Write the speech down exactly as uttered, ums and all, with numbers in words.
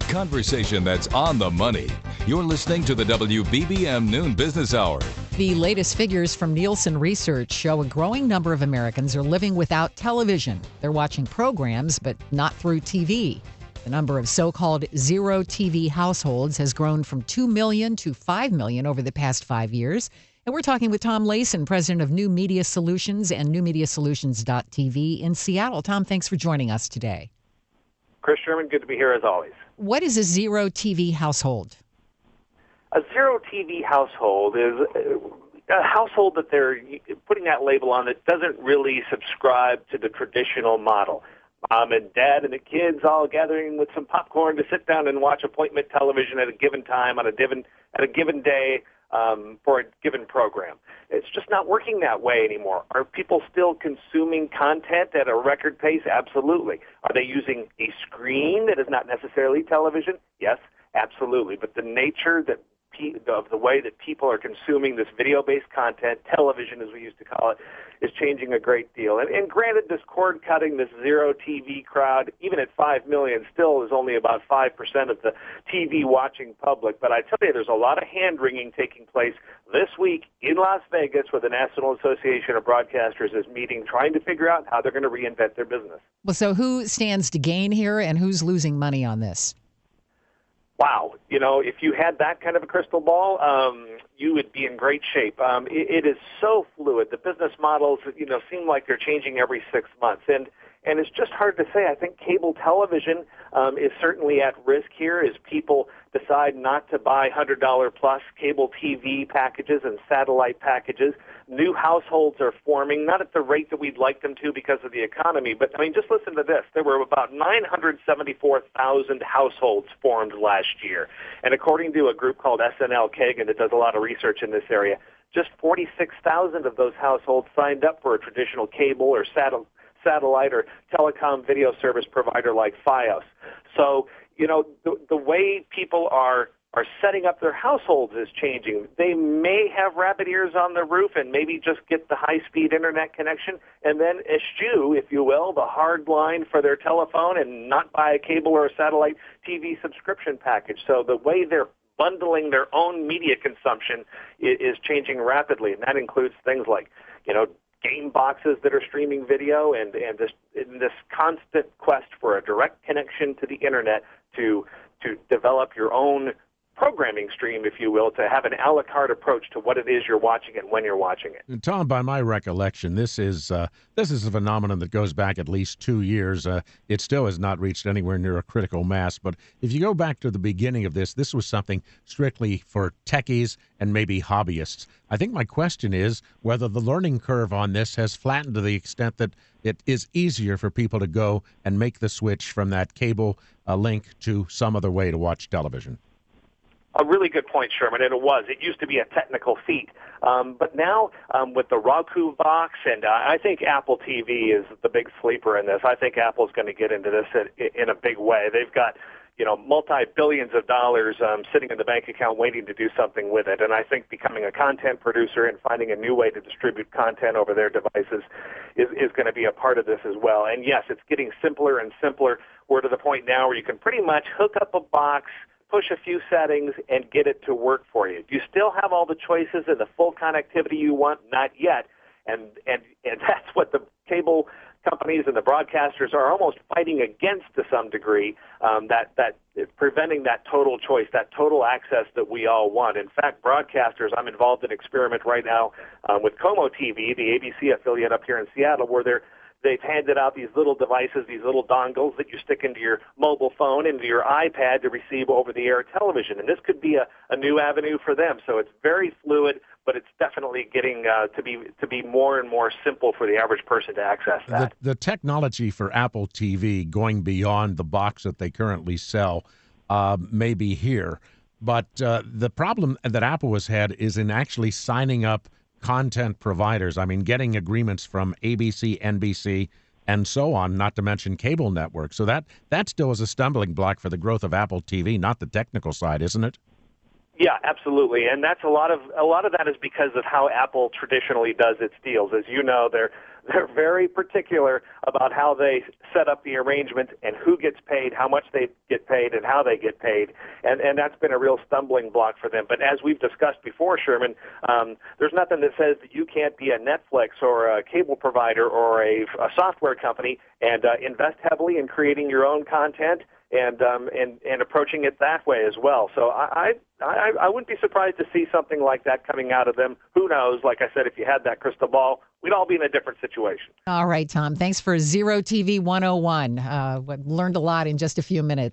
Conversation that's on the money. You're listening to the W B B M Noon Business Hour. The latest figures from Nielsen Research show a growing number of Americans are living without television. They're watching programs, but not through T V. The number of so-called zero T V households has grown from two million to five million over the past five years. And we're talking with Tom Layson, president of New Media Solutions and new media solutions dot t v in Seattle. Tom, thanks for joining us today. Chris Sherman, good to be here as always. What is a zero T V household? A zero T V household is a household that they're putting that label on that doesn't really subscribe to the traditional model. Mom and dad and the kids all gathering with some popcorn to sit down and watch appointment television at a given time on a given at a given day um, for a given program. It's just not working that way anymore. Are people still consuming content at a record pace? Absolutely. Are they using a screen that is not necessarily television? Yes, absolutely. But the nature that of the way that people are consuming this video-based content, television as we used to call it, is changing a great deal. And, and granted, this cord-cutting, this zero T V crowd, even at five million, still is only about five percent of the T V-watching public. But I tell you, there's a lot of hand-wringing taking place this week in Las Vegas, where the National Association of Broadcasters is meeting, trying to figure out how they're going to reinvent their business. Well, so who stands to gain here, and who's losing money on this? Wow. You know, if you had that kind of a crystal ball, um, you would be in great shape. Um, it, it is so fluid. The business models, you know, seem like they're changing every six months. And and it's just hard to say. I think cable television um, is certainly at risk here as people decide not to buy one hundred dollars plus cable T V packages and satellite packages. New households are forming, not at the rate that we'd like them to because of the economy, but, I mean, just listen to this. There were about nine hundred seventy-four thousand households formed last year. And according to a group called S N L Kagan that does a lot of research in this area, just forty-six thousand of those households signed up for a traditional cable or satellite satellite or telecom video service provider like Fios. So, you know, the, the way people are are setting up their households is changing. They may have rabbit ears on the roof and maybe just get the high-speed internet connection and then eschew, if you will, the hard line for their telephone and not buy a cable or a satellite T V subscription package. So the way they're bundling their own media consumption is, is changing rapidly, and that includes things like, you know, game boxes that are streaming video and, and this, in this constant quest for a direct connection to the internet to to develop your own programming stream, if you will, to have an a la carte approach to what it is you're watching and when you're watching it. And Tom, by my recollection, this is uh, this is a phenomenon that goes back at least two years. Uh, it still has not reached anywhere near a critical mass. But if you go back to the beginning of this, this was something strictly for techies and maybe hobbyists. I think my question is whether the learning curve on this has flattened to the extent that it is easier for people to go and make the switch from that cable uh, link to some other way to watch television. A really good point, Sherman, and it was. It used to be a technical feat. Um, but now um, with the Roku box, and uh, I think Apple T V is the big sleeper in this. I think Apple's going to get into this in, in a big way. They've got, you know, multi-billions of dollars um, sitting in the bank account waiting to do something with it. And I think becoming a content producer and finding a new way to distribute content over their devices is, is going to be a part of this as well. And yes, it's getting simpler and simpler. We're to the point now where you can pretty much hook up a box, push a few settings, and get it to work for you. Do you still have all the choices and the full connectivity you want? Not yet. And and and that's what the cable companies and the broadcasters are almost fighting against to some degree, um, that, that preventing that total choice, that total access that we all want. In fact, broadcasters, I'm involved in an experiment right now um, with Como T V, the A B C affiliate up here in Seattle, where they're They've handed out these little devices, these little dongles that you stick into your mobile phone, into your iPad to receive over-the-air television. And this could be a, a new avenue for them. So it's very fluid, but it's definitely getting uh, to be to be more and more simple for the average person to access that. The, the technology for Apple T V going beyond the box that they currently sell uh, may be here. But uh, the problem that Apple has had is in actually signing up content providers. I mean, getting agreements from A B C, N B C, and so on, not to mention cable networks. So that, that still is a stumbling block for the growth of Apple T V, not the technical side, isn't it? Yeah, absolutely. And that's a lot of a lot of that is because of how Apple traditionally does its deals. As you know, they're they're very particular about how they set up the arrangement and who gets paid, how much they get paid, and how they get paid. And, and that's been a real stumbling block for them. But as we've discussed before, Sherman, um, there's nothing that says that you can't be a Netflix or a cable provider or a, a software company and uh, invest heavily in creating your own content and um, and and approaching it that way as well. So I, I I wouldn't be surprised to see something like that coming out of them. Who knows? Like I said, if you had that crystal ball, we'd all be in a different situation. All right, Tom. Thanks for Zero T V one oh one. Uh, learned a lot in just a few minutes.